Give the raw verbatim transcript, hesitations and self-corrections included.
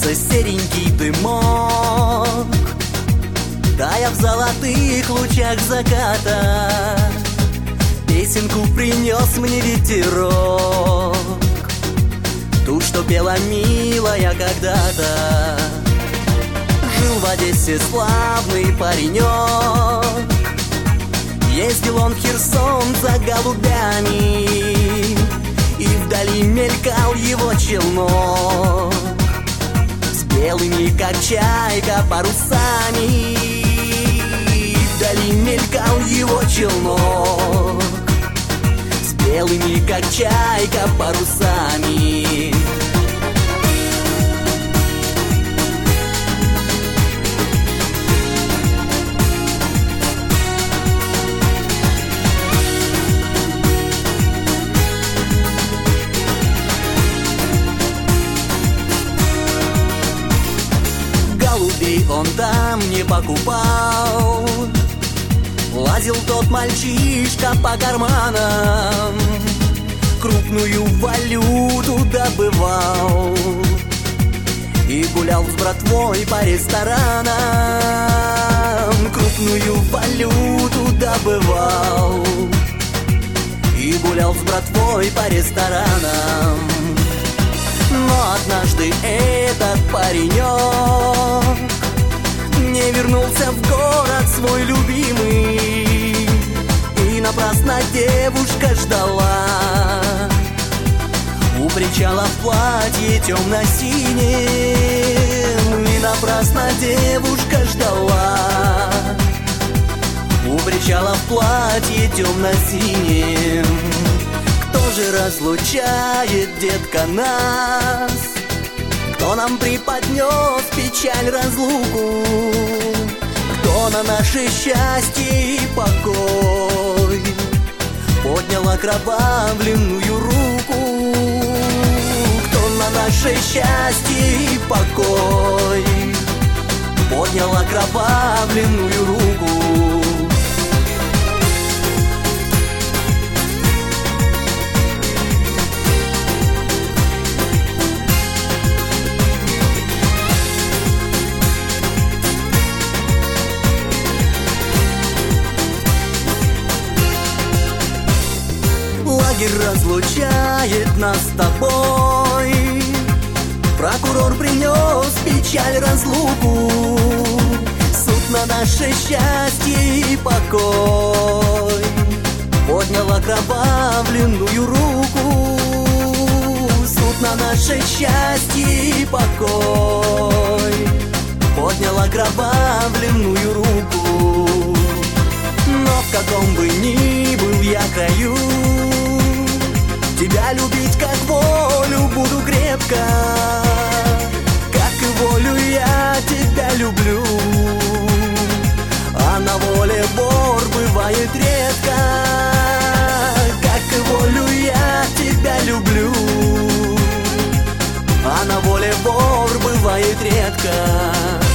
Поднимался серенький дымок, тая в золотых лучах заката. Песенку принес мне ветерок, ту, что пела милая когда-то. Жил в Одессе славный паренек, ездил он в Херсон за голубями, и вдали мелькал его челнок с белыми, как чайка, парусами. И вдали мелькал его челнок с белыми, как чайка, парусами. Голубей он там не покупал, лазил тот мальчишка по карманам, крупную валюту добывал и гулял с братвой по ресторанам. Крупную валюту добывал и гулял с братвой по ресторанам. Но однажды этот паренек не вернулся в город свой любимый, и напрасно девушка ждала у причала в платье темно-синем. И напрасно девушка ждала у причала в платье темно-синем. Кто же разлучает, детка, нас? Кто нам преподнес печаль, разлуку? Кто на наше счастье и покой поднял окровавленную руку? Кто на наше счастье и покой поднял окровавленную руку? Лагерь разлучает нас с тобой, прокурор принес печаль, разлуку. Суд на наше счастье и покой поднял окровавленную руку. Суд на наше счастье и покой поднял окровавленную руку. Но в каком бы ни был я краю, тебя любить как волю буду крепко, как и волю я тебя люблю. А на воле вор бывает редко, как и волю я тебя люблю. А на воле вор бывает редко.